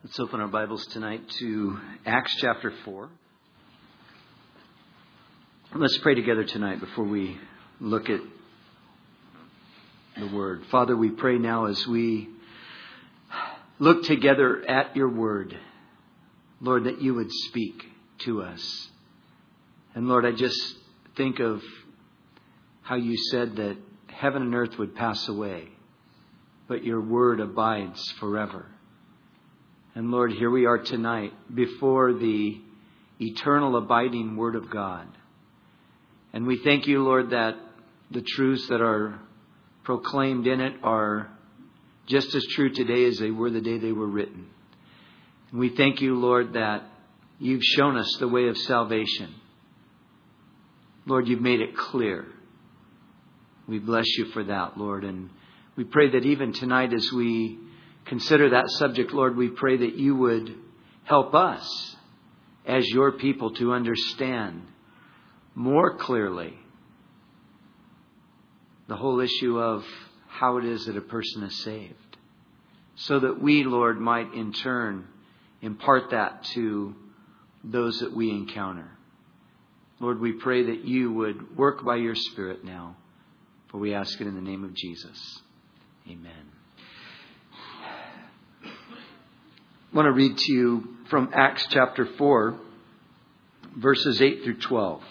Let's open our Bibles tonight to Acts chapter 4. Let's pray together tonight before we look at the Word. Father, we pray now as we look together at your Word, Lord, that you would speak to us. And Lord, I just think of how you said that heaven and earth would pass away, but your Word abides forever. And Lord, here we are tonight before the eternal abiding Word of God. And we thank you, Lord, that the truths that are proclaimed in it are just as true today as they were the day they were written. And we thank you, Lord, that you've shown us the way of salvation. Lord, you've made it clear. We bless you for that, Lord. And we pray that even tonight as we consider that subject, Lord, we pray that you would help us as your people to understand more clearly the whole issue of how it is that a person is saved, so that we, Lord, might in turn impart that to those that we encounter. Lord, we pray that you would work by your Spirit now, for we ask it in the name of Jesus. Amen. I want to read to you from Acts chapter 4, verses 8 through 12.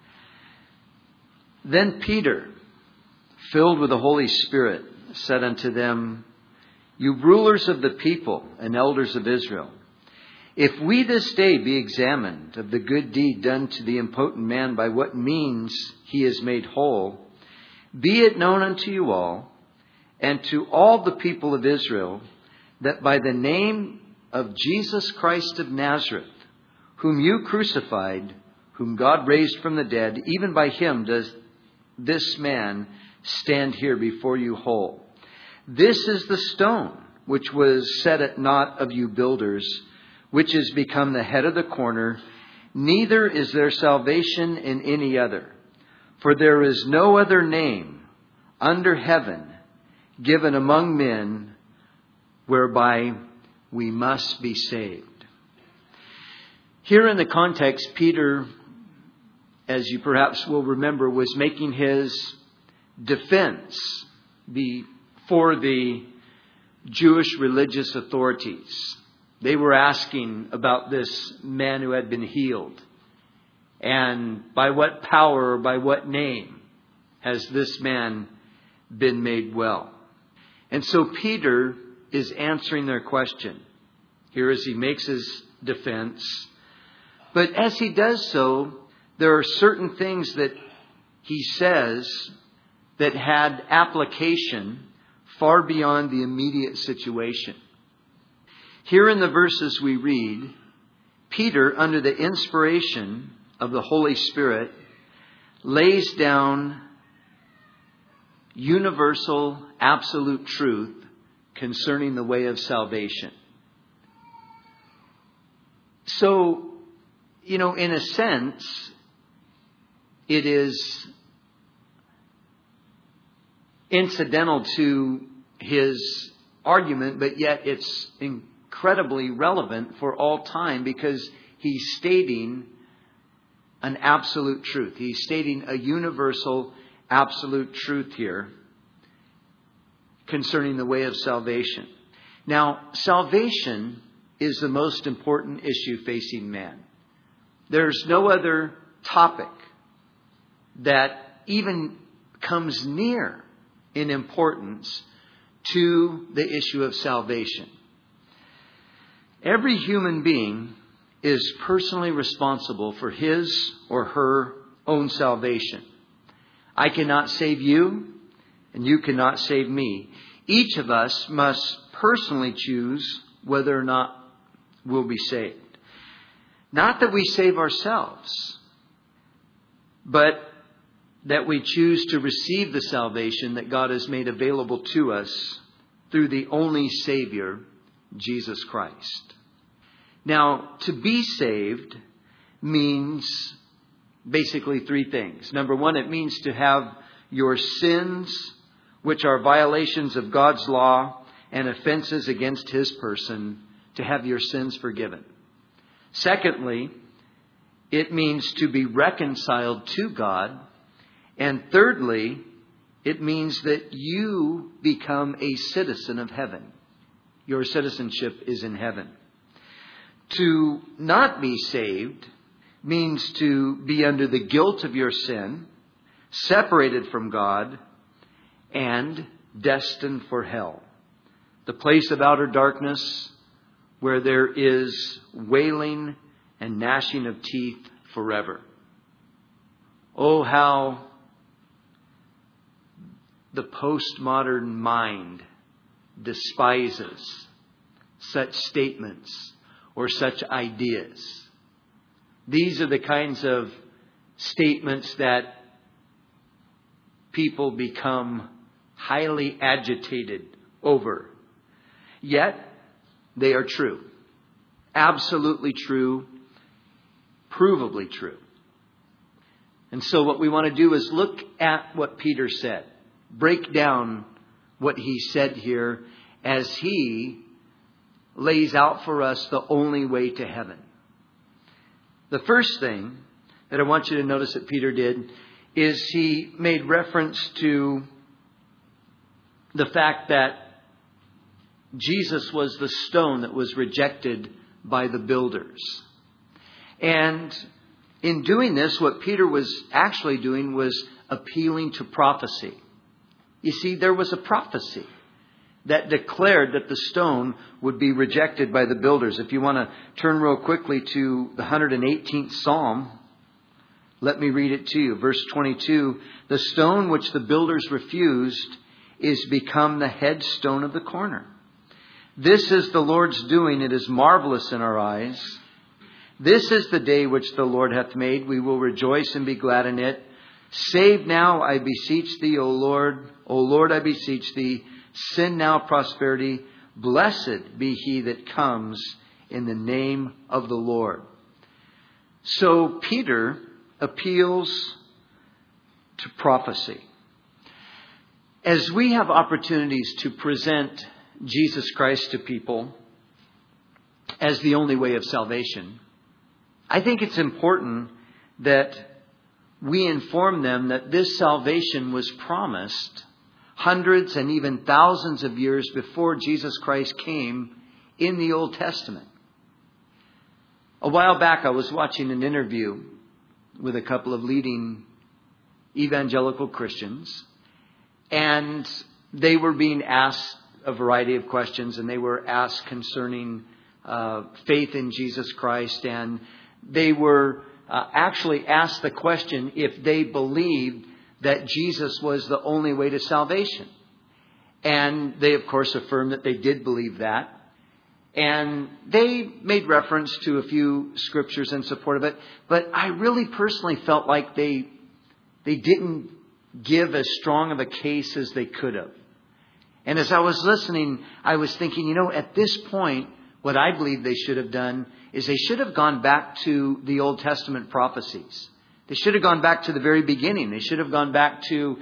Then Peter, filled with the Holy Spirit, said unto them, You rulers of the people and elders of Israel, if we this day be examined of the good deed done to the impotent man by what means he is made whole, be it known unto you all, and to all the people of Israel, that by the name of Jesus Christ of Nazareth, whom you crucified, whom God raised from the dead, even by him does this man stand here before you whole. This is the stone which was set at naught of you builders, which is become the head of the corner. Neither is there salvation in any other. For there is no other name under heaven given among men whereby we must be saved. Here in the context, Peter, as you perhaps will remember, was making his defense before the Jewish religious authorities. They were asking about this man who had been healed. And by what power or by what name has this man been made well? And so Peter is answering their question here as he makes his defense. But as he does so, there are certain things that he says that had application far beyond the immediate situation. Here in the verses we read, Peter, under the inspiration of the Holy Spirit, lays down universal, absolute truth concerning the way of salvation. So, in a sense, it is incidental to his argument, but yet it's incredibly relevant for all time because he's stating an absolute truth. He's stating a universal, absolute truth here concerning the way of salvation. Now, salvation is the most important issue facing man. There's no other topic that even comes near in importance to the issue of salvation. Every human being is personally responsible for his or her own salvation. I cannot save you, and you cannot save me. Each of us must personally choose whether or not we'll be saved. Not that we save ourselves, but that we choose to receive the salvation that God has made available to us through the only Savior, Jesus Christ. Now, to be saved means basically three things. Number one, it means to have your sins, which are violations of God's law and offenses against his person, to have your sins forgiven. Secondly, it means to be reconciled to God. And thirdly, it means that you become a citizen of heaven. Your citizenship is in heaven. To not be saved means to be under the guilt of your sin, separated from God, and destined for hell. The place of outer darkness where there is wailing and gnashing of teeth forever. Oh, how the postmodern mind despises such statements or such ideas. These are the kinds of statements that people become highly agitated over. Yet, they are true. Absolutely true. Provably true. And so what we want to do is look at what Peter said. Break down what he said here as he lays out for us the only way to heaven. The first thing that I want you to notice that Peter did is he made reference to the fact that Jesus was the stone that was rejected by the builders. And in doing this, what Peter was actually doing was appealing to prophecy. You see, there was a prophecy that declared that the stone would be rejected by the builders. If you want to turn real quickly to the 118th Psalm, let me read it to you. Verse 22, the stone which the builders refused is become the headstone of the corner. This is the Lord's doing. It is marvelous in our eyes. This is the day which the Lord hath made. We will rejoice and be glad in it. Save now, I beseech thee, O Lord. O Lord, I beseech thee. Send now prosperity. Blessed be he that comes in the name of the Lord. So Peter appeals to prophecy. As we have opportunities to present Jesus Christ to people as the only way of salvation, I think it's important that we inform them that this salvation was promised hundreds and even thousands of years before Jesus Christ came in the Old Testament. A while back, I was watching an interview with a couple of leading evangelical Christians, and they were being asked a variety of questions, and they were asked concerning faith in Jesus Christ, and they were actually asked the question if they believed that Jesus was the only way to salvation. And they, of course, affirmed that they did believe that. And they made reference to a few scriptures in support of it. But I really personally felt like they didn't give as strong of a case as they could have. And as I was listening, I was thinking, at this point, what I believe they should have done is they should have gone back to the Old Testament prophecies. They should have gone back to the very beginning. They should have gone back to,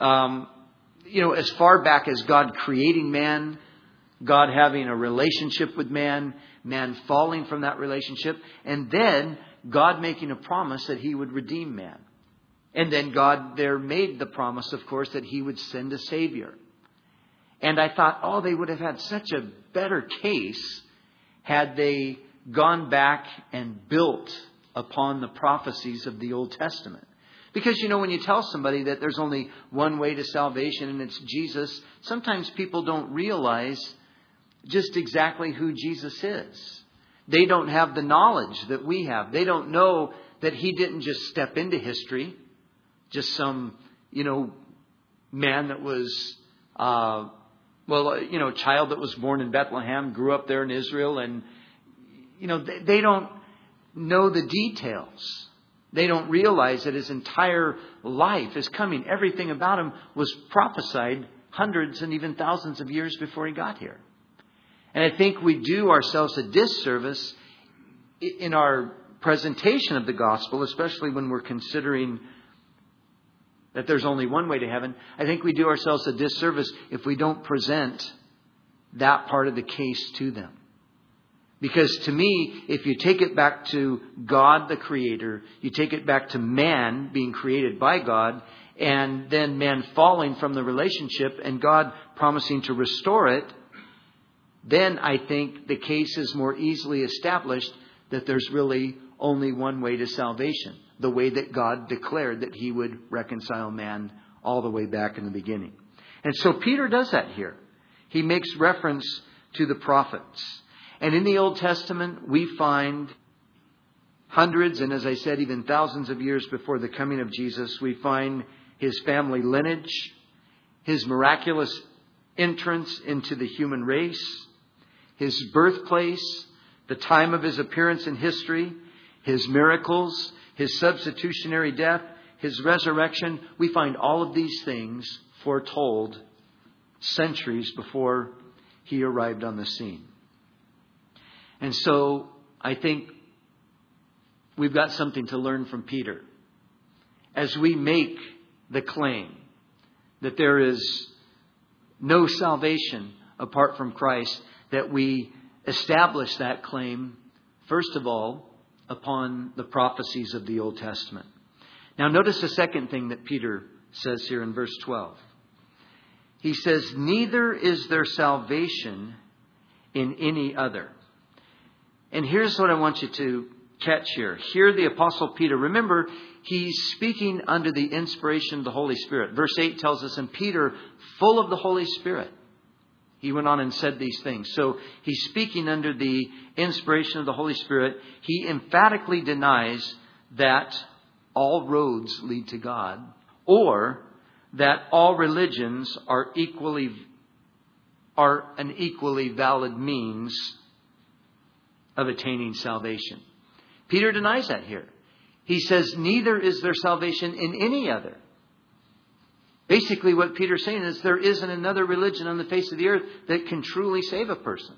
as far back as God creating man, God having a relationship with man, man falling from that relationship, and then God making a promise that he would redeem man. And then God there made the promise, of course, that he would send a Savior. And I thought, they would have had such a better case had they gone back and built upon the prophecies of the Old Testament. Because, when you tell somebody that there's only one way to salvation and it's Jesus, sometimes people don't realize just exactly who Jesus is. They don't have the knowledge that we have. They don't know that he didn't just step into history, just some, man that was, child that was born in Bethlehem, grew up there in Israel, and, they don't know the details. They don't realize that his entire life is coming. Everything about him was prophesied hundreds and even thousands of years before he got here. And I think we do ourselves a disservice in our presentation of the gospel, especially when we're considering that there's only one way to heaven. I think we do ourselves a disservice if we don't present that part of the case to them. Because to me, if you take it back to God the Creator, you take it back to man being created by God, and then man falling from the relationship and God promising to restore it, then I think the case is more easily established that there's really only one way to salvation. The way that God declared that He would reconcile man all the way back in the beginning. And so Peter does that here. He makes reference to the prophets. And in the Old Testament, we find hundreds, and as I said, even thousands of years before the coming of Jesus, we find His family lineage, His miraculous entrance into the human race, His birthplace, the time of His appearance in history, His miracles, His substitutionary death, His resurrection. We find all of these things foretold centuries before He arrived on the scene. And so I think we've got something to learn from Peter. As we make the claim that there is no salvation apart from Christ, that we establish that claim, first of all, upon the prophecies of the Old Testament. Now notice the second thing that Peter says here in verse 12. He says, neither is there salvation in any other. And here's what I want you to catch here. Here the Apostle Peter, remember, he's speaking under the inspiration of the Holy Spirit. Verse 8 tells us, and Peter, full of the Holy Spirit, he went on and said these things. So he's speaking under the inspiration of the Holy Spirit. He emphatically denies that all roads lead to God, or that all religions are an equally valid means of attaining salvation. Peter denies that here. He says, neither is there salvation in any other. Basically, what Peter's saying is there isn't another religion on the face of the earth that can truly save a person.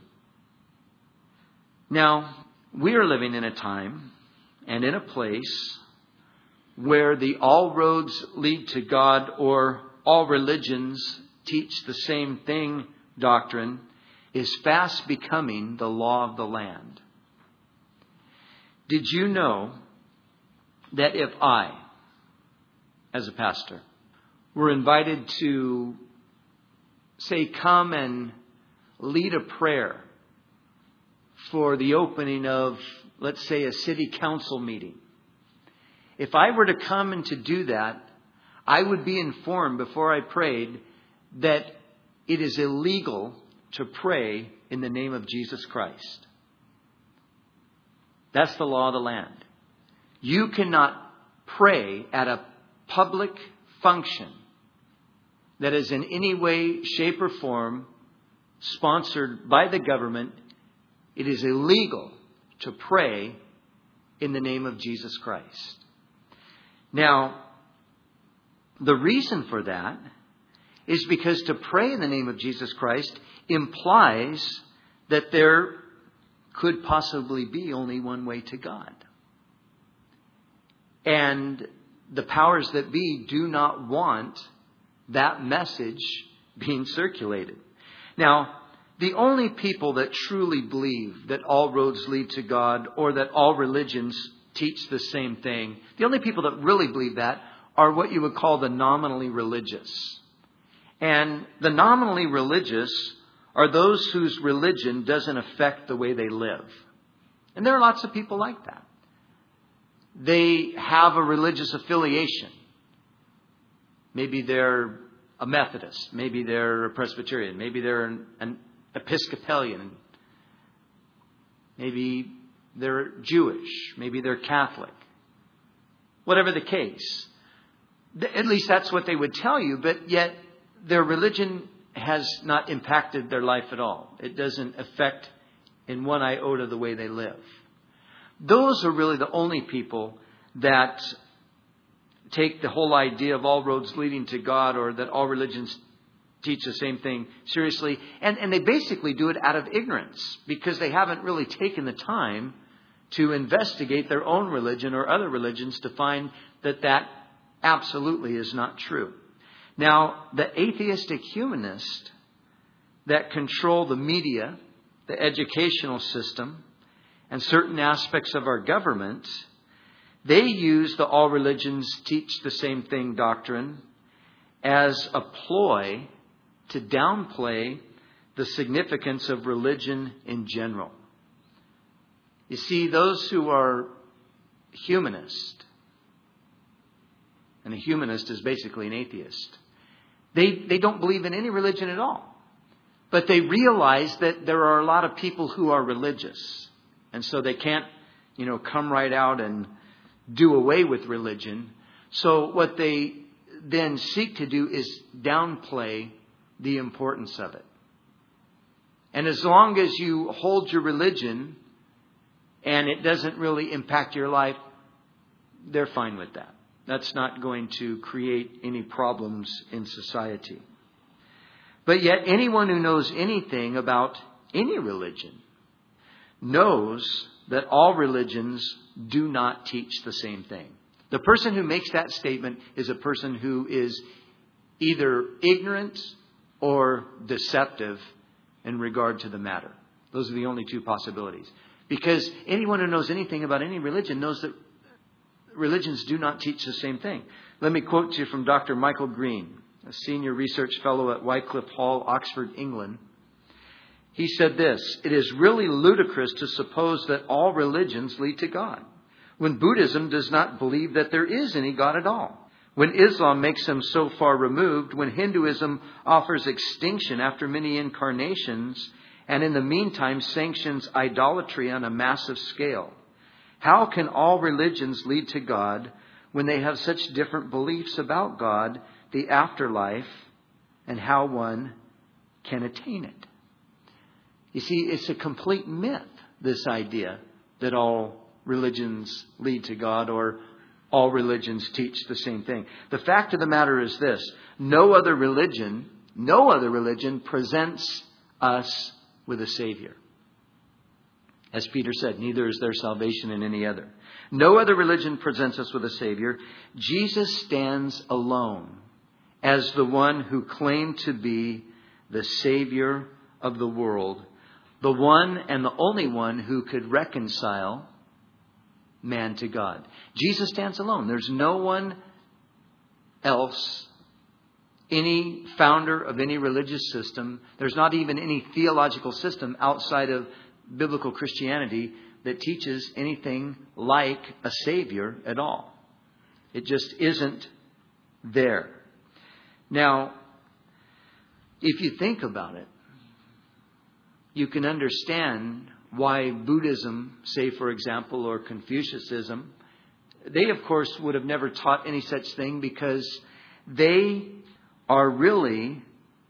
Now, we are living in a time and in a place where the all roads lead to God, or all religions teach the same thing doctrine, is fast becoming the law of the land. Did you know that if I, as a pastor, were invited to, say, come and lead a prayer for the opening of, let's say, a city council meeting, if I were to come and to do that, I would be informed before I prayed that it is illegal to pray in the name of Jesus Christ. That's the law of the land. You cannot pray at a public function that is in any way, shape, or form sponsored by the government. It is illegal to pray in the name of Jesus Christ. Now, the reason for that is because to pray in the name of Jesus Christ implies that there could possibly be only one way to God. And the powers that be do not want that message being circulated. Now, the only people that truly believe that all roads lead to God, or that all religions teach the same thing, the only people that really believe that are what you would call the nominally religious. And the nominally religious are those whose religion doesn't affect the way they live. And there are lots of people like that. They have a religious affiliation. Maybe they're a Methodist. Maybe they're a Presbyterian. Maybe they're an Episcopalian. Maybe they're Jewish. Maybe they're Catholic. Whatever the case. At least that's what they would tell you. But yet their religion has not impacted their life at all. It doesn't affect in one iota the way they live. Those are really the only people that take the whole idea of all roads leading to God, or that all religions teach the same thing, seriously. And they basically do it out of ignorance, because they haven't really taken the time to investigate their own religion or other religions to find that that absolutely is not true. Now, the atheistic humanists that control the media the educational system, and certain aspects of our government, they use the all religions teach the same thing doctrine as a ploy to downplay the significance of religion in general. You see, those who are humanist, and a humanist is basically an atheist, they don't believe in any religion at all. But they realize that there are a lot of people who are religious. And so they can't, come right out and do away with religion. So what they then seek to do is downplay the importance of it. And as long as you hold your religion and it doesn't really impact your life, they're fine with that. That's not going to create any problems in society. But yet anyone who knows anything about any religion knows that all religions do not teach the same thing. The person who makes that statement is a person who is either ignorant or deceptive in regard to the matter. Those are the only two possibilities. Because anyone who knows anything about any religion knows that religions do not teach the same thing. Let me quote to you from Dr. Michael Green, a senior research fellow at Wycliffe Hall, Oxford, England. He said this: "It is really ludicrous to suppose that all religions lead to God, when Buddhism does not believe that there is any God at all. When Islam makes him so far removed, when Hinduism offers extinction after many incarnations, and in the meantime sanctions idolatry on a massive scale. How can all religions lead to God when they have such different beliefs about God, the afterlife, and how one can attain it?" You see, it's a complete myth, this idea that all religions lead to God or all religions teach the same thing. The fact of the matter is this: no other religion presents us with a Savior. As Peter said, neither is there salvation in any other. No other religion presents us with a Savior. Jesus stands alone as the one who claimed to be the Savior of the world, the one and the only one who could reconcile man to God. Jesus stands alone. There's no one else, any founder of any religious system. There's not even any theological system outside of biblical Christianity that teaches anything like a Savior at all. It just isn't there. Now, if you think about it, you can understand why Buddhism, say for example, or Confucianism, they of course would have never taught any such thing, because they are really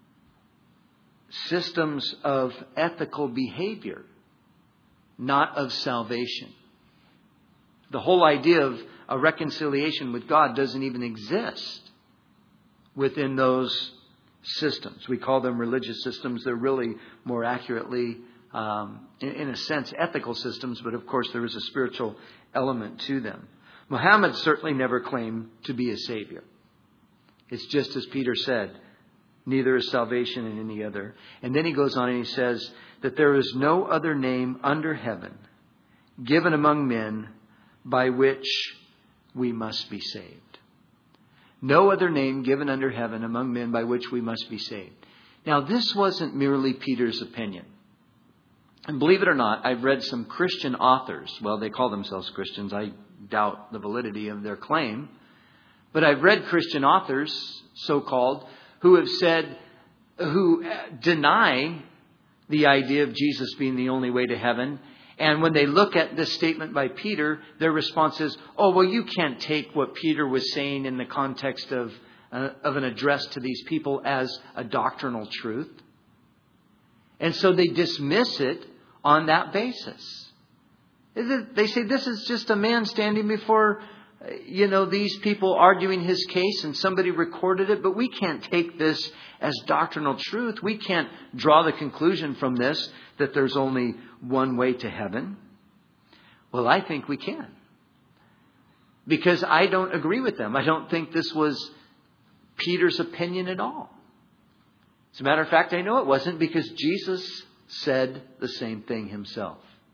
systems of ethical behavior, not of salvation. The whole idea of a reconciliation with God doesn't even exist within those systems. We call them religious systems. They're really more accurately, in a sense, ethical systems, but of course there is a spiritual element to them. Muhammad certainly never claimed to be a Savior. It's just as Peter said, neither is salvation in any other. And then he goes on and he says that there is no other name under heaven given among men by which we must be saved. No other name given under heaven among men by which we must be saved. Now, this wasn't merely Peter's opinion. And believe it or not, I've read some Christian authors. Well, they call themselves Christians. I doubt the validity of their claim. But I've read Christian authors, so-called, who have said, who deny the idea of Jesus being the only way to heaven. And when they look at this statement by Peter, their response is, "Oh, well, you can't take what Peter was saying in the context of an address to these people as a doctrinal truth." And so they dismiss it on that basis. They say this is just a man standing before, these people arguing his case, and somebody recorded it, but we can't take this as doctrinal truth. We can't draw the conclusion from this that there's only one way to heaven. Well, I think we can. Because I don't agree with them. I don't think this was Peter's opinion at all. As a matter of fact, I know it wasn't, because Jesus said the same thing himself.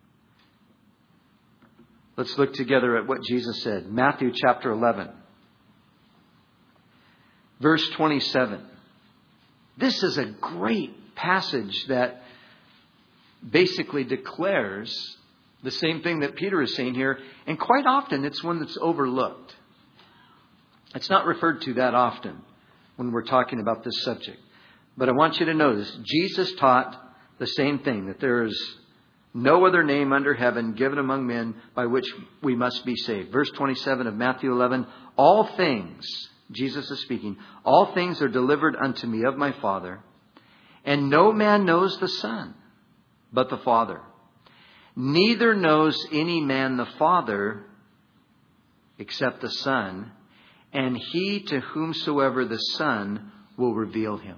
Let's look together at what Jesus said. Matthew chapter 11, verse 27. This is a great passage that basically declares the same thing that Peter is saying here. And quite often it's one that's overlooked. It's not referred to that often when we're talking about this subject. But I want you to notice, Jesus taught the same thing, that there is no other name under heaven given among men by which we must be saved. Verse 27 of Matthew 11, all things, Jesus is speaking, all things are delivered unto me of my Father, and no man knows the Son but the Father. Neither knows any man the Father except the Son, and he to whomsoever the Son will reveal him.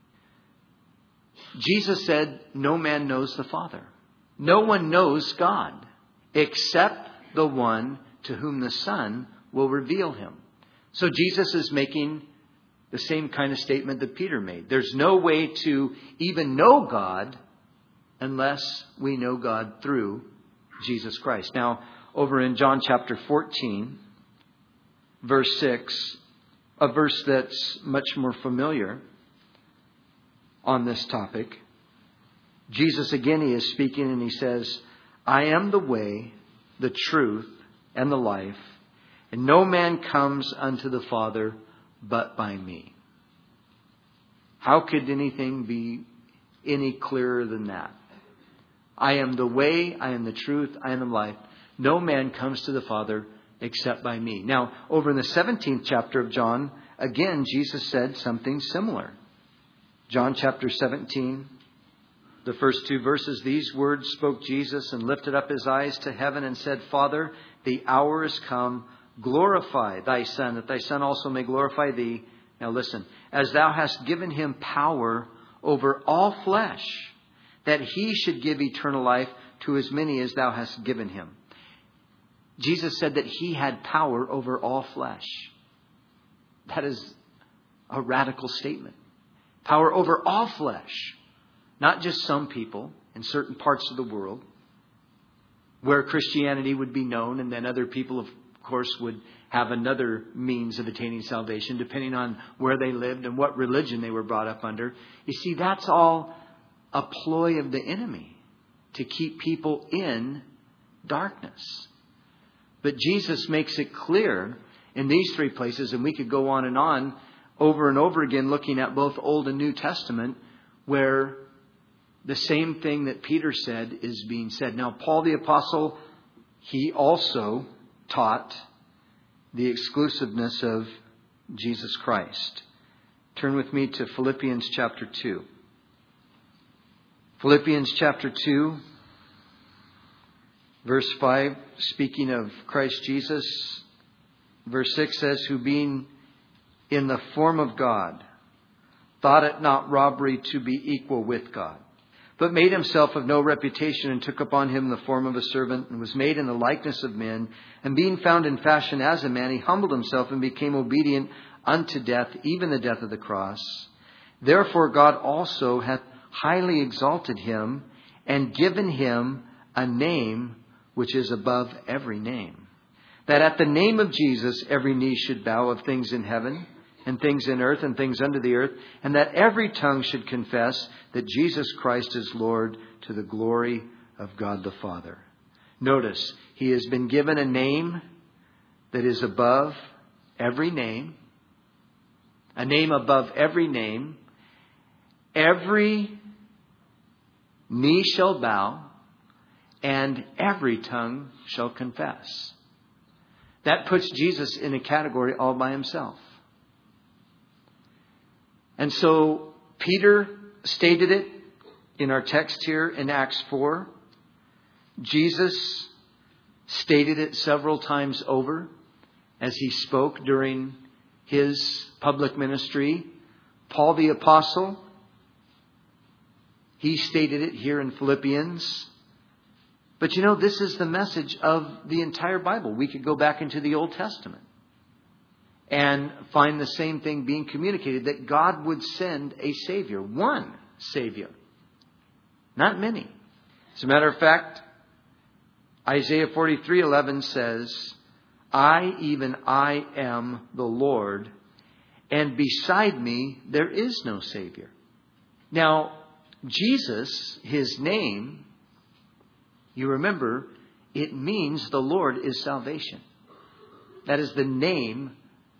Jesus said, no man knows the Father. No one knows God except the one to whom the Son will reveal him. So Jesus is making the same kind of statement that Peter made. There's no way to even know God unless we know God through Jesus Christ. Now, over in John chapter 14, verse 6, a verse that's much more familiar on this topic. Jesus again, he is speaking and he says, I am the way, the truth, and the life, and no man comes unto the Father but by me. How could anything be any clearer than that? I am the way, I am the truth, I am the life. No man comes to the Father except by me. Now, over in the 17th chapter of John, again, Jesus said something similar. John chapter 17, the first two verses, these words spoke Jesus and lifted up his eyes to heaven and said, Father, the hour is come. Glorify thy Son, that thy Son also may glorify thee. Now listen, as thou hast given him power over all flesh, that he should give eternal life to as many as thou hast given him. Jesus said that he had power over all flesh. That is a radical statement. Power over all flesh. Not just some people in certain parts of the world where Christianity would be known, and then other people, of course, would have another means of attaining salvation depending on where they lived and what religion they were brought up under. You see, that's all a ploy of the enemy to keep people in darkness. But Jesus makes it clear in these three places, and we could go on and over again looking at both Old and New Testament, where the same thing that Peter said is being said. Now, Paul the Apostle, he also taught the exclusiveness of Jesus Christ. Turn with me to Philippians chapter 2. Philippians chapter 2, verse 5, speaking of Christ Jesus, verse 6 says, who being in the form of God, thought it not robbery to be equal with God, but made himself of no reputation, and took upon him the form of a servant, and was made in the likeness of men. And being found in fashion as a man, he humbled himself and became obedient unto death, even the death of the cross. Therefore God also hath highly exalted him, and given him a name which is above every name, that at the name of Jesus every knee should bow, of things in heaven and things in earth and things under the earth, and that every tongue should confess that Jesus Christ is Lord, to the glory of God the Father. Notice, he has been given a name that is above every name, a name above every name. Every knee shall bow, and every tongue shall confess. That puts Jesus in a category all by himself. And so Peter stated it in our text here in Acts 4. Jesus stated it several times over as he spoke during his public ministry. Paul the Apostle, he stated it here in Philippians. But you know, this is the message of the entire Bible. We could go back into the Old Testament and find the same thing being communicated, that God would send a Savior, one Savior. Not many. As a matter of fact, Isaiah 43:11 says, I, even I, am the Lord, and beside me there is no Savior. Now, Jesus, his name, you remember, it means the Lord is salvation. That is the name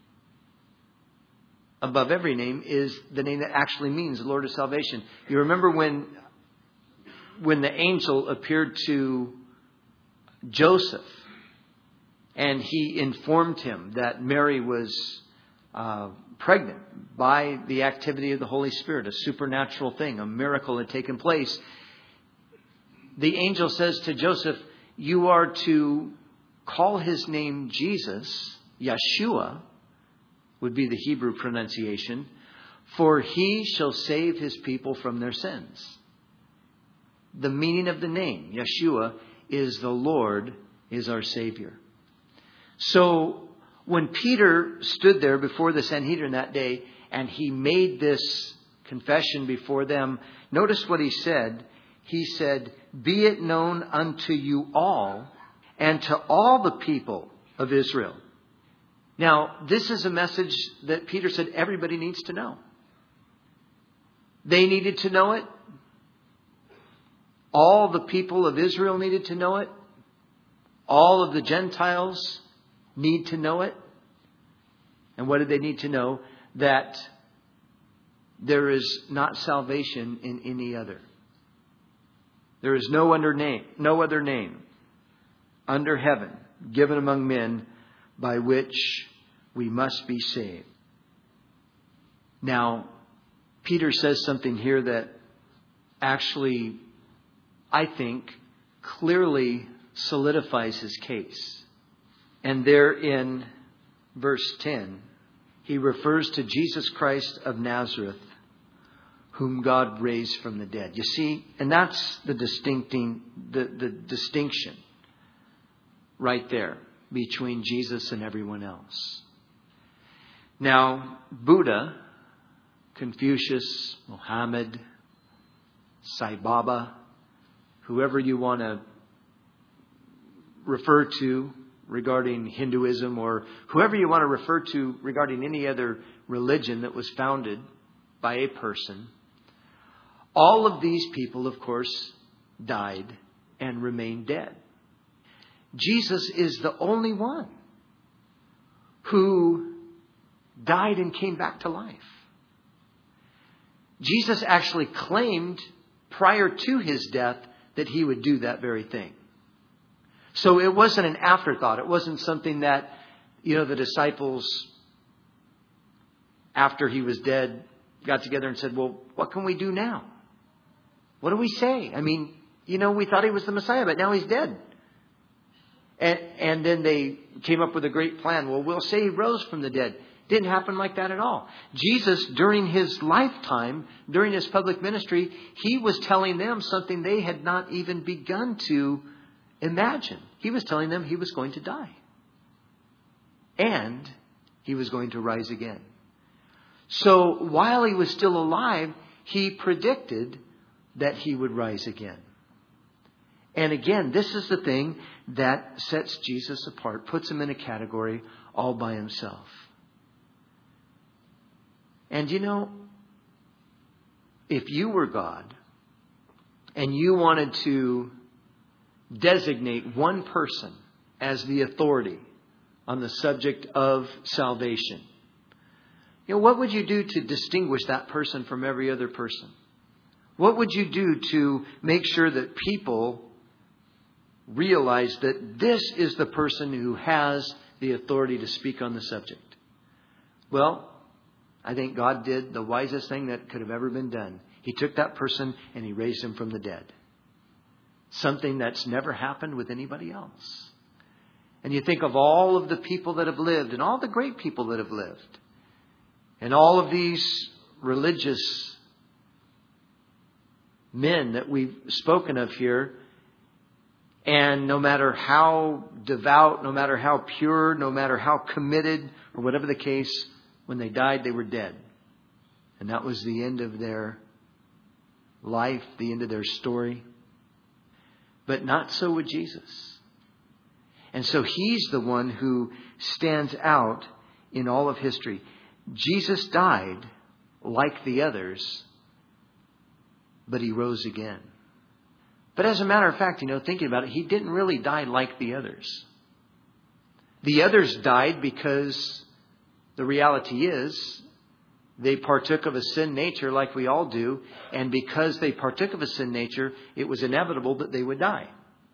above every name, is the name that actually means the Lord is salvation. You remember when the angel appeared to Joseph and he informed him that Mary was pregnant by the activity of the Holy Spirit, a supernatural thing, a miracle had taken place. The angel says to Joseph, you are to call his name Jesus, Yeshua would be the Hebrew pronunciation, for he shall save his people from their sins. The meaning of the name, Yeshua, is the Lord is our Savior. So when Peter stood there before the Sanhedrin that day and he made this confession before them, notice what he said. He said, be it known unto you all and to all the people of Israel. Now, this is a message that Peter said everybody needs to know. They needed to know it. All the people of Israel needed to know it. All of the Gentiles need to know it. And what did they need to know? That there is not salvation in any other. There is no other name under heaven given among men by which we must be saved. Now, Peter says something here that actually, I think, clearly solidifies his case. And there in verse 10, he refers to Jesus Christ of Nazareth, whom God raised from the dead. You see, and that's the distinction right there between Jesus and everyone else. Now, Buddha, Confucius, Muhammad, Sai Baba, whoever you want to refer to regarding Hinduism, or whoever you want to refer to regarding any other religion that was founded by a person, all of these people, of course, died and remained dead. Jesus is the only one who died and came back to life. Jesus actually claimed prior to his death that he would do that very thing. So it wasn't an afterthought. It wasn't something that, the disciples, after he was dead, got together and said, well, what can we do now? What do we say? I mean, we thought he was the Messiah, but now he's dead. And then they came up with a great plan. Well, we'll say he rose from the dead. Didn't happen like that at all. Jesus, during his lifetime, during his public ministry, he was telling them something they had not even begun to imagine. He was telling them he was going to die. And he was going to rise again. So while he was still alive, he predicted that he would rise again. And again, this is the thing that sets Jesus apart, puts him in a category all by himself. And if you were God and you wanted to designate one person as the authority on the subject of salvation, what would you do to distinguish that person from every other person? What would you do to make sure that people realize that this is the person who has the authority to speak on the subject? Well, I think God did the wisest thing that could have ever been done. He took that person and he raised him from the dead. Something that's never happened with anybody else. And you think of all of the people that have lived and all the great people that have lived. And all of these religious men that we've spoken of here. And no matter how devout, no matter how pure, no matter how committed, or whatever the case, when they died, they were dead. And that was the end of their life, the end of their story. But not so with Jesus. And so He's the one who stands out in all of history. Jesus died like the others, but He rose again. But as a matter of fact, thinking about it, He didn't really die like the others. The others died because the reality is they partook of a sin nature like we all do. And because they partook of a sin nature, it was inevitable that they would die.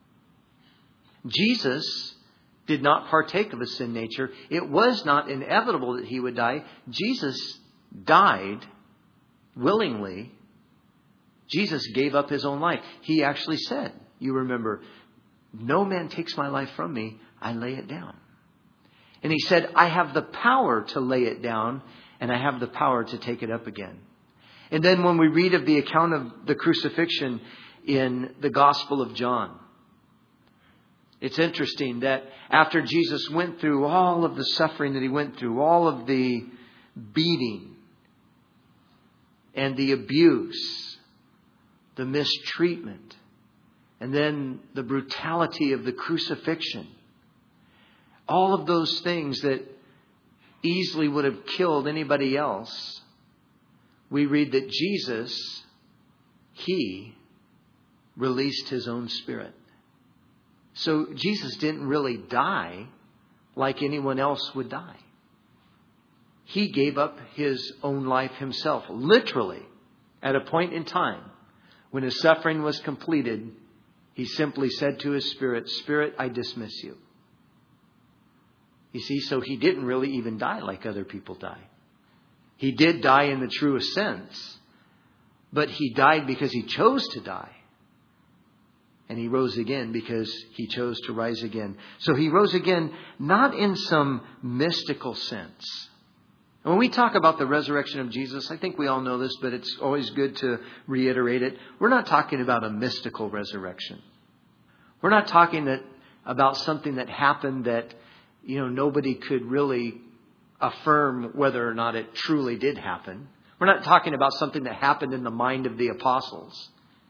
Jesus did not partake of a sin nature. It was not inevitable that He would die. Jesus died willingly. Jesus gave up His own life. He actually said, you remember, no man takes my life from me. I lay it down. And He said, I have the power to lay it down, and I have the power to take it up again. And then when we read of the account of the crucifixion in the Gospel of John, it's interesting that after Jesus went through all of the suffering that He went through, all of the beating and the abuse, the mistreatment, and then the brutality of the crucifixion, all of those things that easily would have killed anybody else, we read that Jesus, He released His own Spirit. So Jesus didn't really die like anyone else would die. He gave up His own life Himself, literally, at a point in time when His suffering was completed. He simply said to His Spirit, Spirit, I dismiss you. You see, so He didn't really even die like other people die. He did die in the truest sense, but He died because He chose to die. And He rose again because He chose to rise again. So He rose again, not in some mystical sense. When we talk about the resurrection of Jesus, I think we all know this, but it's always good to reiterate it. We're not talking about a mystical resurrection. We're not talking about something that happened that nobody could really affirm whether or not it truly did happen. We're not talking about something that happened in the mind of the apostles.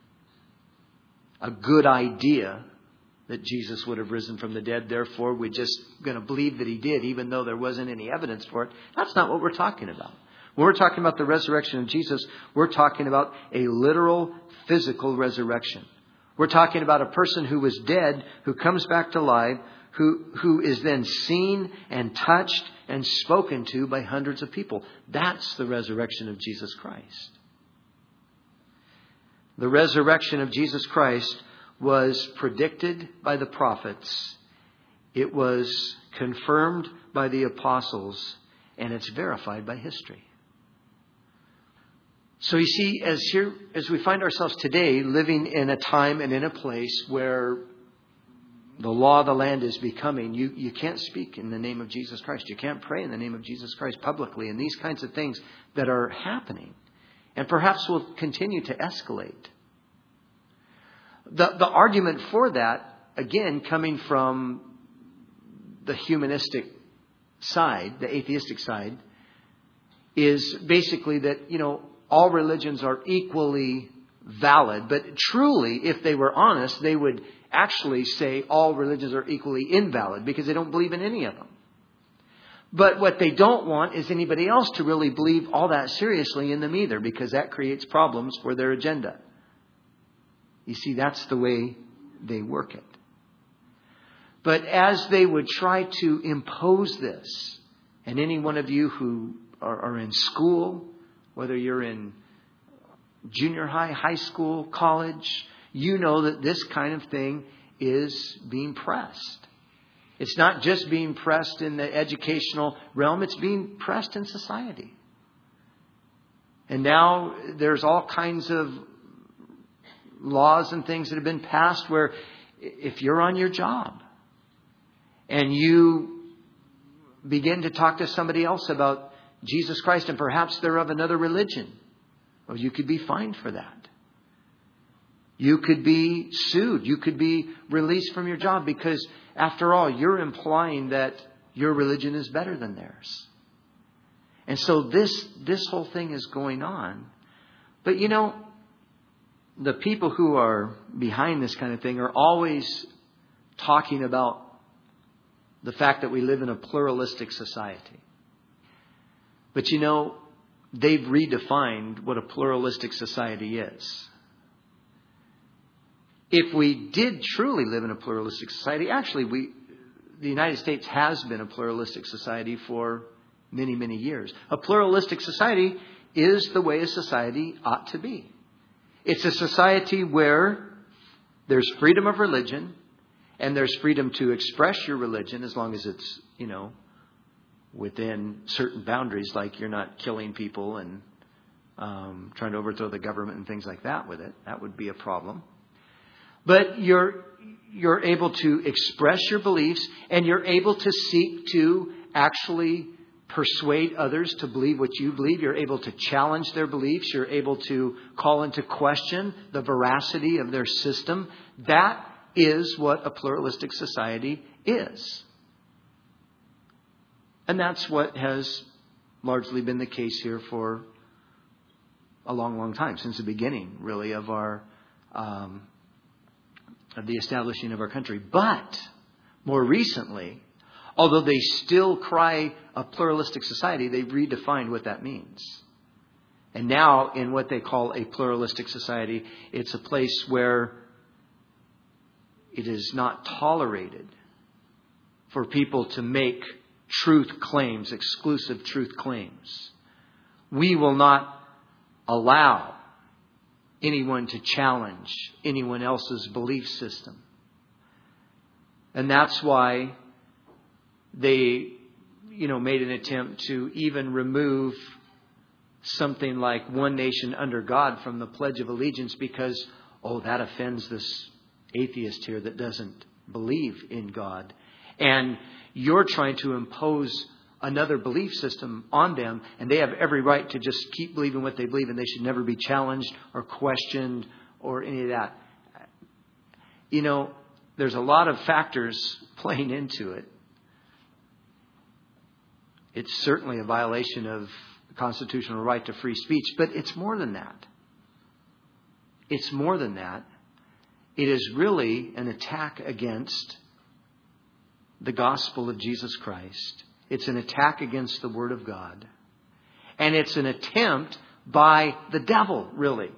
A good idea that Jesus would have risen from the dead. Therefore, we're just going to believe that He did, even though there wasn't any evidence for it. That's not what we're talking about. When we're talking about the resurrection of Jesus, we're talking about a literal, physical resurrection. We're talking about a person who was dead, who comes back to life, who is then seen and touched and spoken to by hundreds of people. That's the resurrection of Jesus Christ. The resurrection of Jesus Christ was predicted by the prophets. It was confirmed by the apostles, and it's verified by history. So you see, as we find ourselves today living in a time and in a place where the law of the land is becoming, you can't speak in the name of Jesus Christ. You can't pray in the name of Jesus Christ publicly, and these kinds of things that are happening and perhaps will continue to escalate. The argument for that, again, coming from the humanistic side, the atheistic side, is basically that, all religions are equally valid. But truly, if they were honest, they would actually say all religions are equally invalid because they don't believe in any of them. But what they don't want is anybody else to really believe all that seriously in them either, because that creates problems for their agenda. You see, that's the way they work it. But as they would try to impose this, and any one of you who are in school, whether you're in junior high, high school, college, you know that this kind of thing is being pressed. It's not just being pressed in the educational realm, it's being pressed in society. And now there's all kinds of laws and things that have been passed where if you're on your job and you begin to talk to somebody else about Jesus Christ and perhaps they're of another religion, well, you could be fined for that. You could be sued. You could be released from your job because, after all, you're implying that your religion is better than theirs. And so this whole thing is going on. But the people who are behind this kind of thing are always talking about the fact that we live in a pluralistic society. But you know, they've redefined what a pluralistic society is. If we did truly live in a pluralistic society, actually the United States has been a pluralistic society for many, many years. A pluralistic society is the way a society ought to be. It's a society where there's freedom of religion and there's freedom to express your religion as long as it's, within certain boundaries, like you're not killing people and trying to overthrow the government and things like that with it. That would be a problem. But you're able to express your beliefs and you're able to seek to actually persuade others to believe what you believe. You're able to challenge their beliefs. You're able to call into question the veracity of their system. That is what a pluralistic society is. And that's what has largely been the case here for a long, long time, since the beginning, really, of our of the establishing of our country. But more recently, although they still cry a pluralistic society, they've redefined what that means. And now, in what they call a pluralistic society, it's a place where it is not tolerated for people to make truth claims, exclusive truth claims. We will not allow anyone to challenge anyone else's belief system. And that's why they, made an attempt to even remove something like one nation under God from the Pledge of Allegiance because, that offends this atheist here that doesn't believe in God. And you're trying to impose another belief system on them, and they have every right to just keep believing what they believe, and they should never be challenged or questioned or any of that. There's a lot of factors playing into it. It's certainly a violation of the constitutional right to free speech, but it's more than that. It's more than that. It is really an attack against the gospel of Jesus Christ. It's an attack against the Word of God. And it's an attempt by the devil, really.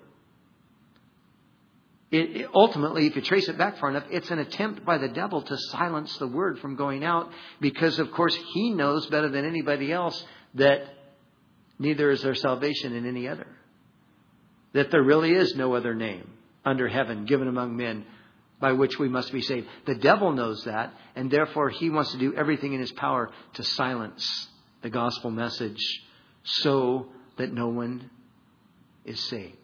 Ultimately, if you trace it back far enough, it's an attempt by the devil to silence the Word from going out because, of course, he knows better than anybody else that neither is there salvation in any other. That there really is no other name under heaven given among men by which we must be saved. The devil knows that, and therefore he wants to do everything in his power to silence the gospel message so that no one is saved.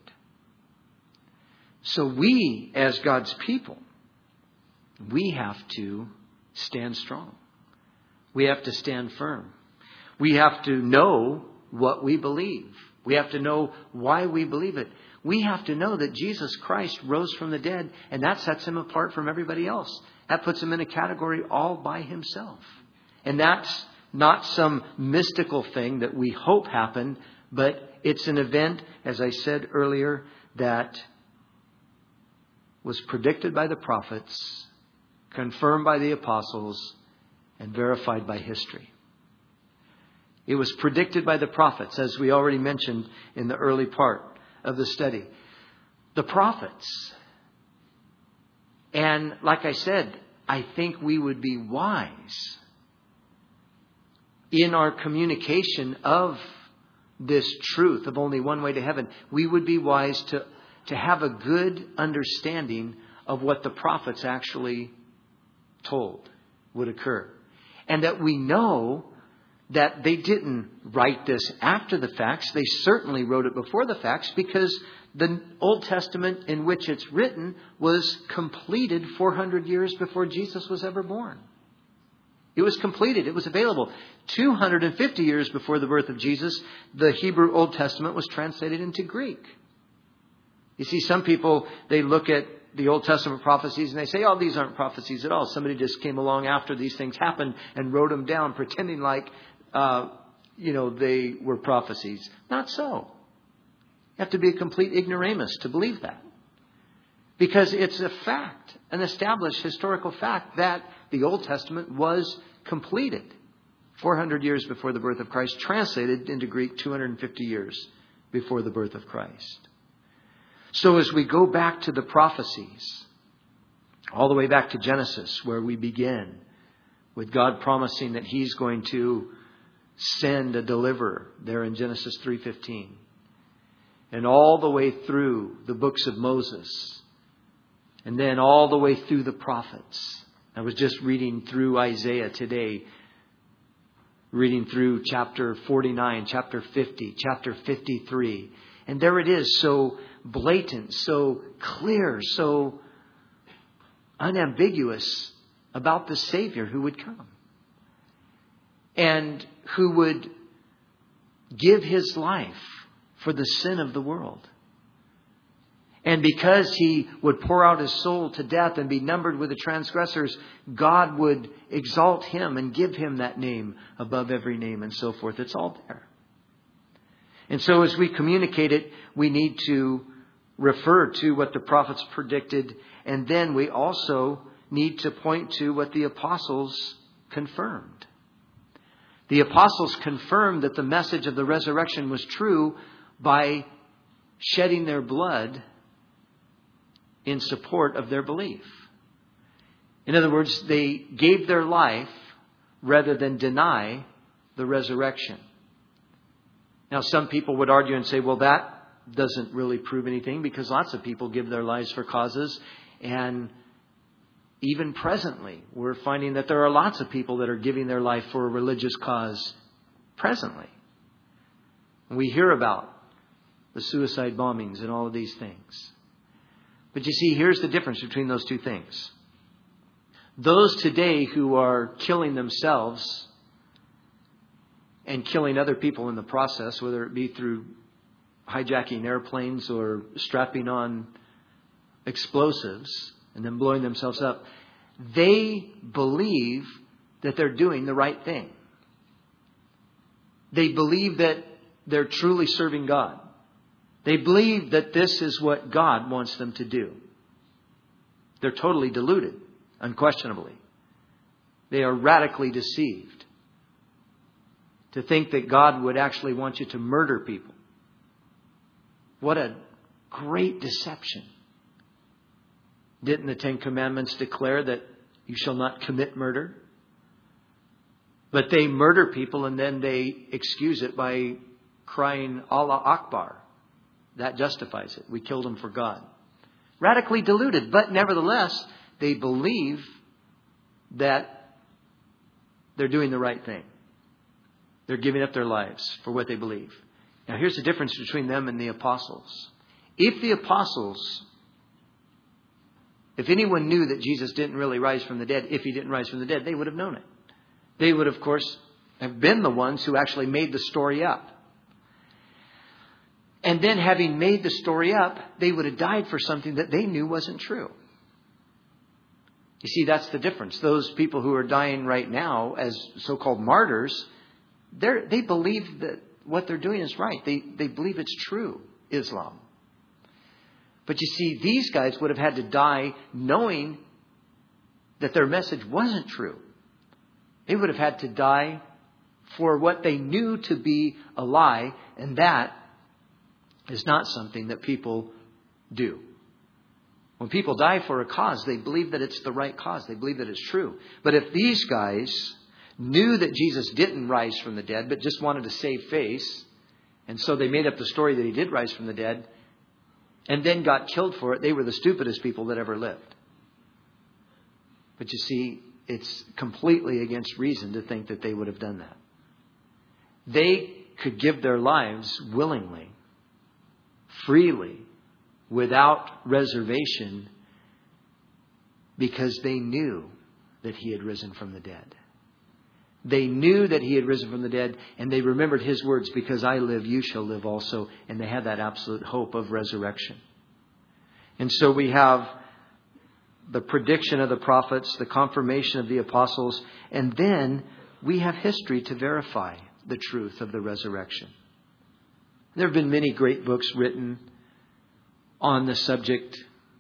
So we, as God's people, we have to stand strong. We have to stand firm. We have to know what we believe. We have to know why we believe it. We have to know that Jesus Christ rose from the dead, and that sets him apart from everybody else. That puts him in a category all by himself. And that's not some mystical thing that we hope happen, but it's an event, as I said earlier, that was predicted by the prophets, confirmed by the apostles, and verified by history. It was predicted by the prophets, as we already mentioned in the early part of the study. The prophets. And like I said, I think we would be wise in our communication of this truth of only one way to heaven. We would be wise to have a good understanding of what the prophets actually told would occur. And that we know that they didn't write this after the facts. They certainly wrote it before the facts because the Old Testament in which it's written was completed 400 years before Jesus was ever born. It was completed. It was available. 250 years before the birth of Jesus, the Hebrew Old Testament was translated into Greek. You see, some people, they look at the Old Testament prophecies and they say, these aren't prophecies at all. Somebody just came along after these things happened and wrote them down, pretending like they were prophecies. Not so. You have to be a complete ignoramus to believe that. Because it's a fact, an established historical fact, that the Old Testament was completed 400 years before the birth of Christ, translated into Greek 250 years before the birth of Christ. So as we go back to the prophecies, all the way back to Genesis, where we begin with God promising that He's going to send a deliverer there in Genesis 3:15. And all the way through the books of Moses. And then all the way through the prophets. I was just reading through Isaiah today. Reading through chapter 49, chapter 50, chapter 53. And there it is, so blatant, so clear, so unambiguous about the Savior who would come. And who would give His life for the sin of the world. And because He would pour out His soul to death and be numbered with the transgressors, God would exalt Him and give Him that name above every name and so forth. It's all there. And so as we communicate it, we need to refer to what the prophets predicted. And then we also need to point to what the apostles confirmed. The apostles confirmed that the message of the resurrection was true by shedding their blood in support of their belief. In other words, they gave their life rather than deny the resurrection. Now, some people would argue and say, well, that doesn't really prove anything, because lots of people give their lives for causes. And even presently, we're finding that there are lots of people that are giving their life for a religious cause presently. We hear about the suicide bombings and all of these things. But you see, here's the difference between those two things. Those today who are killing themselves and killing other people in the process, whether it be through hijacking airplanes or strapping on explosives and then blowing themselves up, they believe that they're doing the right thing. They believe that they're truly serving God. They believe that this is what God wants them to do. They're totally deluded, unquestionably. They are radically deceived to think that God would actually want you to murder people. What a great deception. Didn't the Ten Commandments declare that you shall not commit murder? But they murder people and then they excuse it by crying Allah Akbar. That justifies it. We killed them for God. Radically deluded, but nevertheless, they believe that they're doing the right thing. They're giving up their lives for what they believe. Now, here's the difference between them and the apostles. If the apostles, if anyone knew that Jesus didn't really rise from the dead, if He didn't rise from the dead, they would have known it. They would, of course, have been the ones who actually made the story up. And then, having made the story up, they would have died for something that they knew wasn't true. You see, that's the difference. Those people who are dying right now as so-called martyrs, they believe that what they're doing is right. They believe it's true, Islam. But you see, these guys would have had to die knowing that their message wasn't true. They would have had to die for what they knew to be a lie, and that is not something that people do. When people die for a cause, they believe that it's the right cause. They believe that it's true. But if these guys knew that Jesus didn't rise from the dead, but just wanted to save face, and so they made up the story that He did rise from the dead, and then got killed for it, they were the stupidest people that ever lived. But you see, it's completely against reason to think that they would have done that. They could give their lives willingly, freely, without reservation, because they knew that He had risen from the dead. They knew that He had risen from the dead, and they remembered His words, because I live, you shall live also. And they had that absolute hope of resurrection. And so we have the prediction of the prophets, the confirmation of the apostles, and then we have history to verify the truth of the resurrection. There have been many great books written on the subject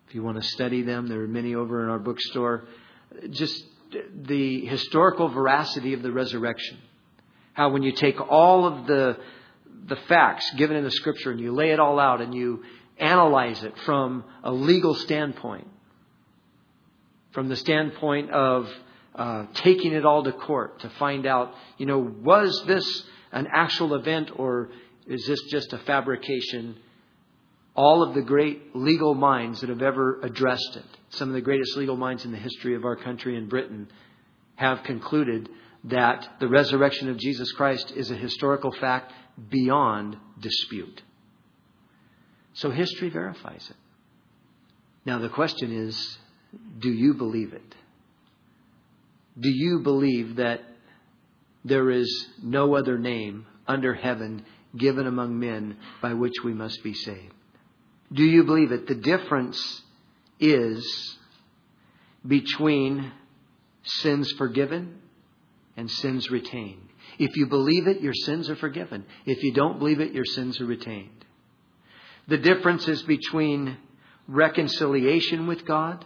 If you want to study them, there are many over in our bookstore. Just the historical veracity of the resurrection. How when you take all of the facts given in the Scripture and you lay it all out and you analyze it from a legal standpoint, from the standpoint of taking it all to court to find out, was this an actual event or is this just a fabrication? All of the great legal minds that have ever addressed it, some of the greatest legal minds in the history of our country and Britain, have concluded that the resurrection of Jesus Christ is a historical fact beyond dispute. So history verifies it. Now the question is, do you believe it? Do you believe that there is no other name under heaven given among men by which we must be saved? Do you believe it? The difference is between sins forgiven and sins retained. If you believe it, your sins are forgiven. If you don't believe it, your sins are retained. The difference is between reconciliation with God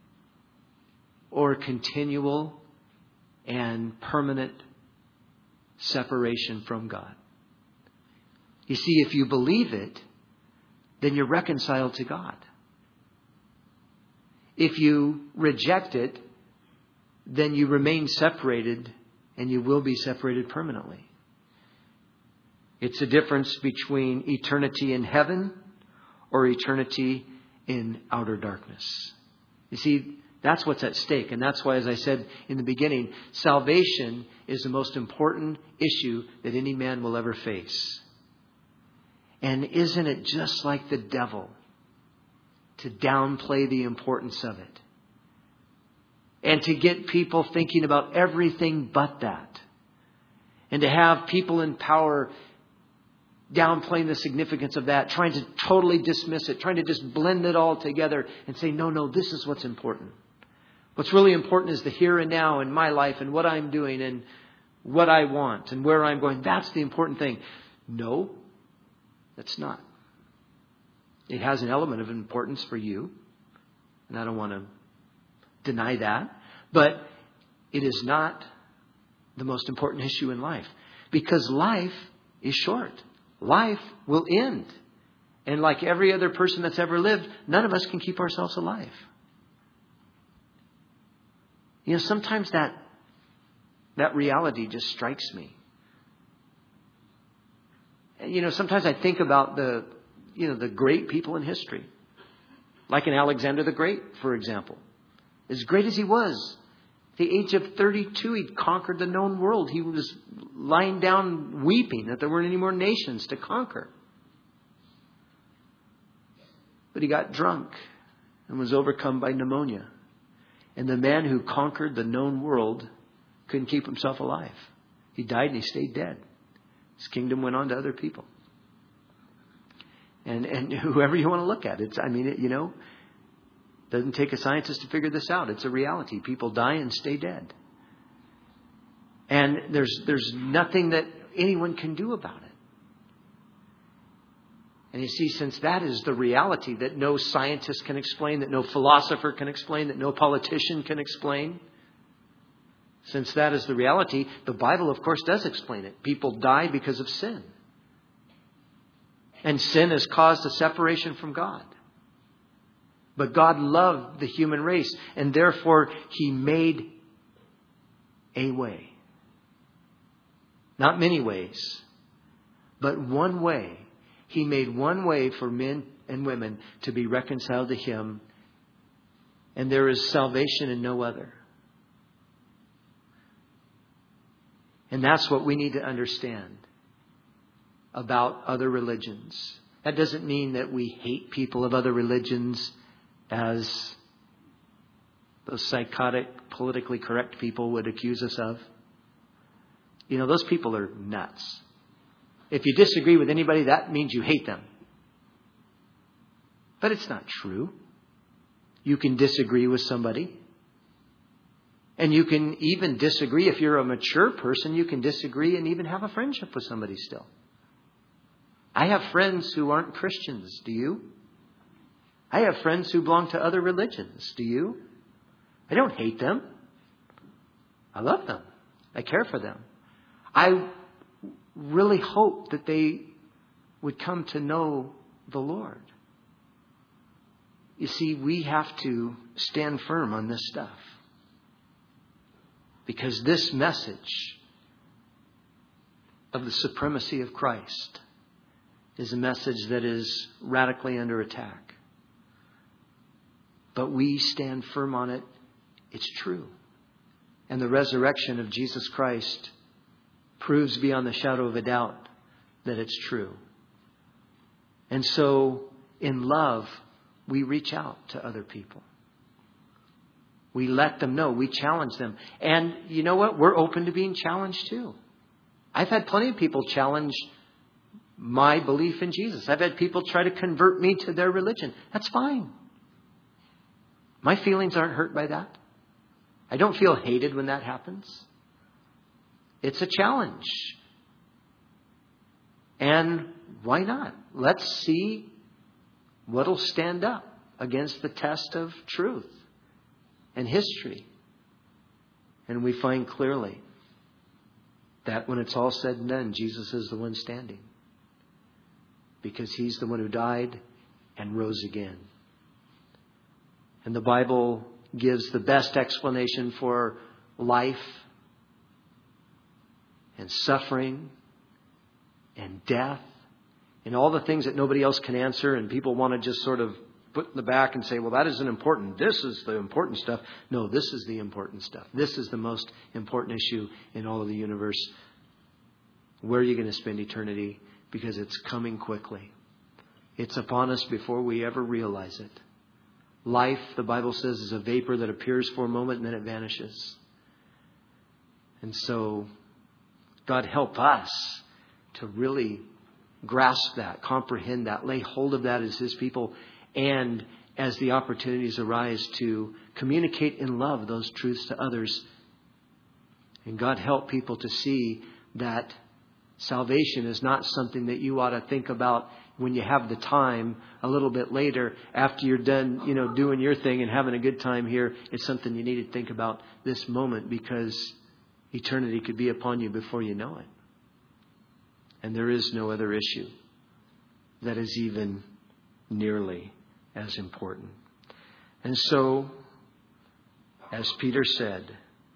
or continual and permanent separation from God. You see, if you believe it, then you're reconciled to God. If you reject it, then you remain separated and you will be separated permanently. It's a difference between eternity in heaven or eternity in outer darkness. You see, that's what's at stake. And that's why, as I said in the beginning, salvation is the most important issue that any man will ever face. And isn't it just like the devil to downplay the importance of it? And to get people thinking about everything but that. And to have people in power downplaying the significance of that, trying to totally dismiss it, trying to just blend it all together and say, no, this is what's important. What's really important is the here and now in my life and what I'm doing and what I want and where I'm going. That's the important thing. No, that's not. It has an element of importance for you. And I don't want to deny that. But it is not the most important issue in life. Because life is short. Life will end. And like every other person that's ever lived, none of us can keep ourselves alive. Sometimes that reality just strikes me. Sometimes I think about the great people in history. Like an Alexander the Great, for example. As great as he was, at the age of 32, he'd conquered the known world. He was lying down weeping that there weren't any more nations to conquer. But he got drunk and was overcome by pneumonia. And the man who conquered the known world couldn't keep himself alive. He died and he stayed dead. His kingdom went on to other people. And whoever you want to look at, doesn't take a scientist to figure this out. It's a reality. People die and stay dead. And there's nothing that anyone can do about it. And you see, since that is the reality that no scientist can explain, that no philosopher can explain, that no politician can explain, since that is the reality, the Bible, of course, does explain it. People die because of sin. And sin has caused a separation from God. But God loved the human race, and therefore He made a way. Not many ways, but one way. He made one way for men and women to be reconciled to Him, and there is salvation in no other. And that's what we need to understand about other religions. That doesn't mean that we hate people of other religions as those psychotic, politically correct people would accuse us of. Those people are nuts. If you disagree with anybody, that means you hate them. But it's not true. You can disagree with somebody. And you can even disagree. If you're a mature person, you can disagree and even have a friendship with somebody still. I have friends who aren't Christians. Do you? I have friends who belong to other religions. Do you? I don't hate them. I love them. I care for them. I really hope that they would come to know the Lord. You see, we have to stand firm on this stuff. Because this message of the supremacy of Christ is a message that is radically under attack. But we stand firm on it. It's true. And the resurrection of Jesus Christ proves beyond the shadow of a doubt that it's true. And so, in love, we reach out to other people. We let them know. We challenge them. And you know what? We're open to being challenged too. I've had plenty of people challenge my belief in Jesus. I've had people try to convert me to their religion. That's fine. My feelings aren't hurt by that. I don't feel hated when that happens. It's a challenge. And why not? Let's see what'll stand up against the test of truth and history. And we find clearly that when it's all said and done, Jesus is the one standing. Because He's the one who died and rose again. And the Bible gives the best explanation for life and suffering and death and all the things that nobody else can answer, and people want to just sort of put in the back and say, well, that isn't important. This is the important stuff. No, this is the important stuff. This is the most important issue in all of the universe. Where are you going to spend eternity? Because it's coming quickly. It's upon us before we ever realize it. Life, the Bible says, is a vapor that appears for a moment and then it vanishes. And so, God help us to really grasp that, comprehend that, lay hold of that as His people, and as the opportunities arise to communicate in love those truths to others. And God help people to see that salvation is not something that you ought to think about when you have the time a little bit later after you're done, doing your thing and having a good time here. It's something you need to think about this moment, because eternity could be upon you before you know it. And there is no other issue that is even nearly as important. And so, as Peter said,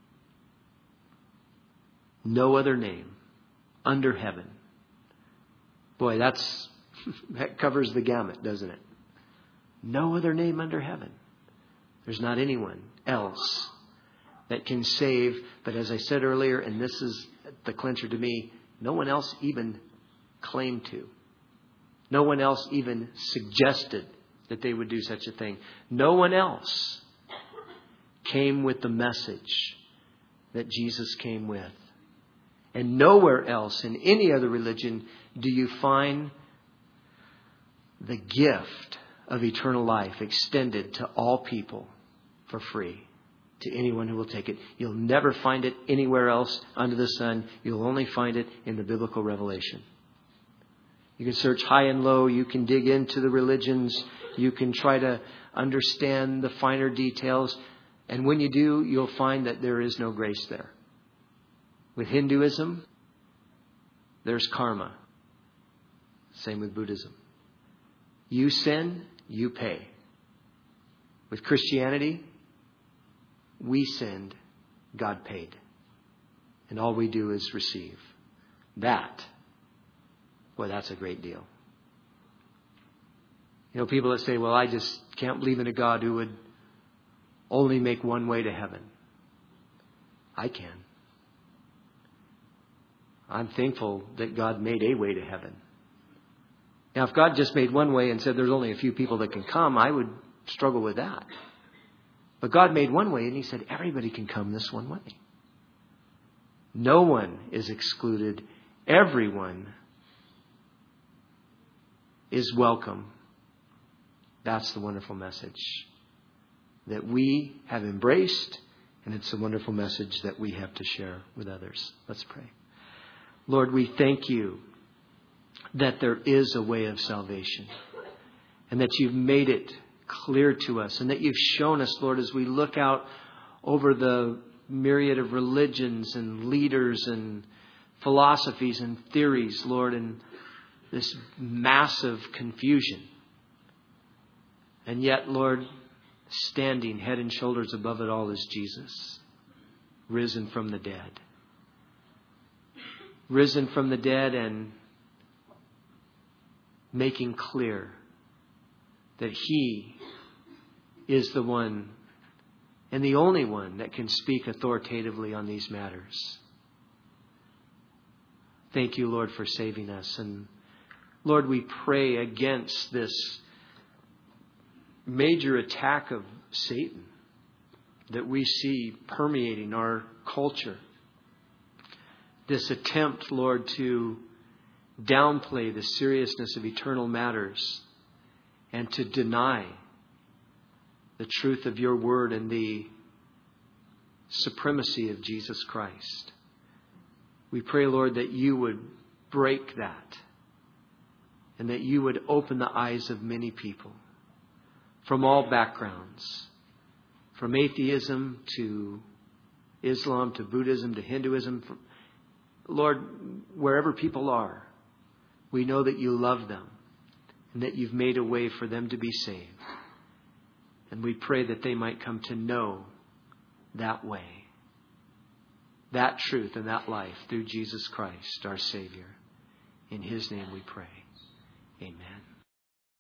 no other name under heaven. Boy, that covers the gamut, doesn't it? No other name under heaven. There's not anyone else that can save. But as I said earlier, and this is the clincher to me, no one else even claimed to. No one else even suggested that they would do such a thing. No one else came with the message that Jesus came with. And nowhere else in any other religion do you find the gift of eternal life extended to all people for free, to anyone who will take it. You'll never find it anywhere else under the sun. You'll only find it in the biblical revelation. You can search high and low. You can dig into the religions. You can try to understand the finer details. And when you do, you'll find that there is no grace there. With Hinduism, there's karma. Same with Buddhism. You sin, you pay. With Christianity, we sinned, God paid. And all we do is receive. That's a great deal. People that say, well, I just can't believe in a God who would only make one way to heaven. I can. I'm thankful that God made a way to heaven. Now, if God just made one way and said there's only a few people that can come, I would struggle with that. But God made one way and He said everybody can come this one way. No one is excluded. Everyone is welcome. That's the wonderful message that we have embraced, and it's a wonderful message that we have to share with others. Let's pray. Lord, we thank You that there is a way of salvation and that You've made it clear to us and that you've shown us, Lord, as we look out over the myriad of religions and leaders and philosophies and theories, Lord, and this massive confusion. And yet, Lord, standing head and shoulders above it all is Jesus, risen from the dead. Risen from the dead and making clear that He is the one and the only one that can speak authoritatively on these matters. Thank you, Lord, for saving us. And Lord, we pray against this major attack of Satan that we see permeating our culture. This attempt, Lord, to downplay the seriousness of eternal matters and to deny the truth of your word and the supremacy of Jesus Christ. We pray, Lord, that you would break that and that you would open the eyes of many people from all backgrounds, from atheism to Islam to Buddhism to Hinduism. Lord, wherever people are, we know that you love them and that you've made a way for them to be saved. And we pray that they might come to know that way, that truth and that life through Jesus Christ, our Savior. In His name we pray. Amen.